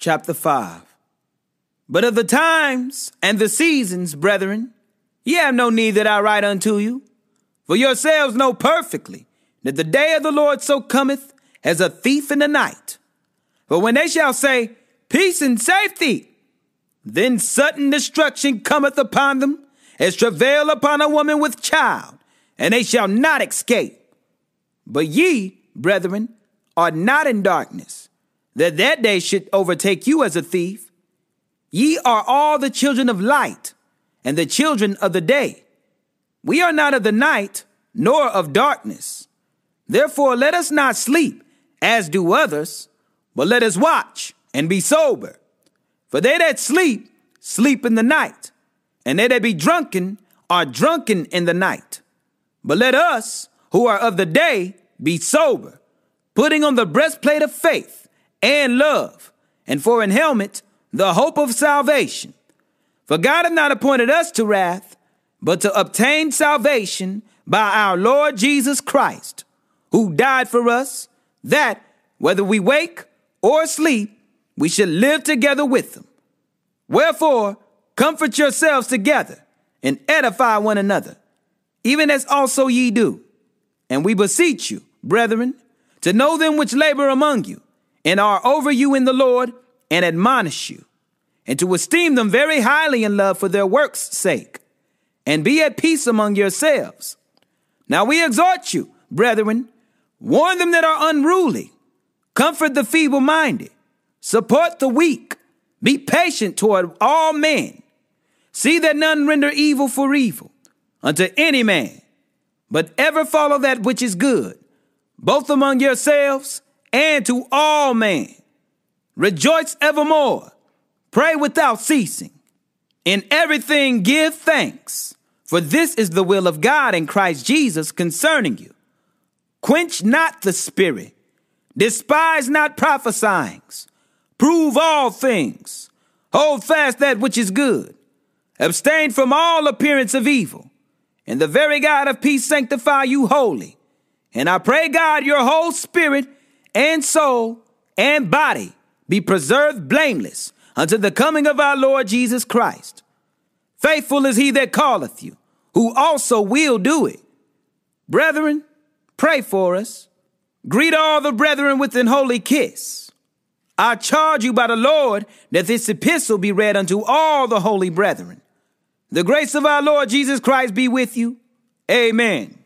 chapter 5. But of the times and the seasons, brethren, ye have no need that I write unto you. For yourselves know perfectly that the day of the Lord so cometh as a thief in the night. For when they shall say, peace and safety, then sudden destruction cometh upon them, as travail upon a woman with child, and they shall not escape. But ye, brethren, are not in darkness, that day should overtake you as a thief. Ye are all the children of light, and the children of the day. We are not of the night, nor of darkness. Therefore let us not sleep, as do others, but let us watch and be sober. For they that sleep, sleep in the night, and they that be drunken are drunken in the night. But let us, who are of the day, be sober, putting on the breastplate of faith and love, and for an helmet, the hope of salvation. For God hath not appointed us to wrath, but to obtain salvation by our Lord Jesus Christ, who died for us, that, whether we wake or sleep, we should live together with him. Wherefore, comfort yourselves together, and edify one another, even as also ye do. And we beseech you, brethren, to know them which labor among you, and are over you in the Lord, and admonish you, and to esteem them very highly in love for their works' sake, and be at peace among yourselves. Now we exhort you, brethren, warn them that are unruly, comfort the feeble-minded, support the weak, be patient toward all men. See that none render evil for evil unto any man, but ever follow that which is good, both among yourselves and to all men. Rejoice evermore, pray without ceasing. In everything give thanks, for this is the will of God in Christ Jesus concerning you. Quench not the spirit, despise not prophesying, prove all things, hold fast that which is good, abstain from all appearance of evil, and the very God of peace sanctify you wholly. And I pray God your whole spirit and soul and body be preserved blameless unto the coming of our Lord Jesus Christ. Faithful is he that calleth you, who also will do it. Brethren, pray for us. Greet all the brethren with an holy kiss. I charge you by the Lord that this epistle be read unto all the holy brethren. The grace of our Lord Jesus Christ be with you. Amen.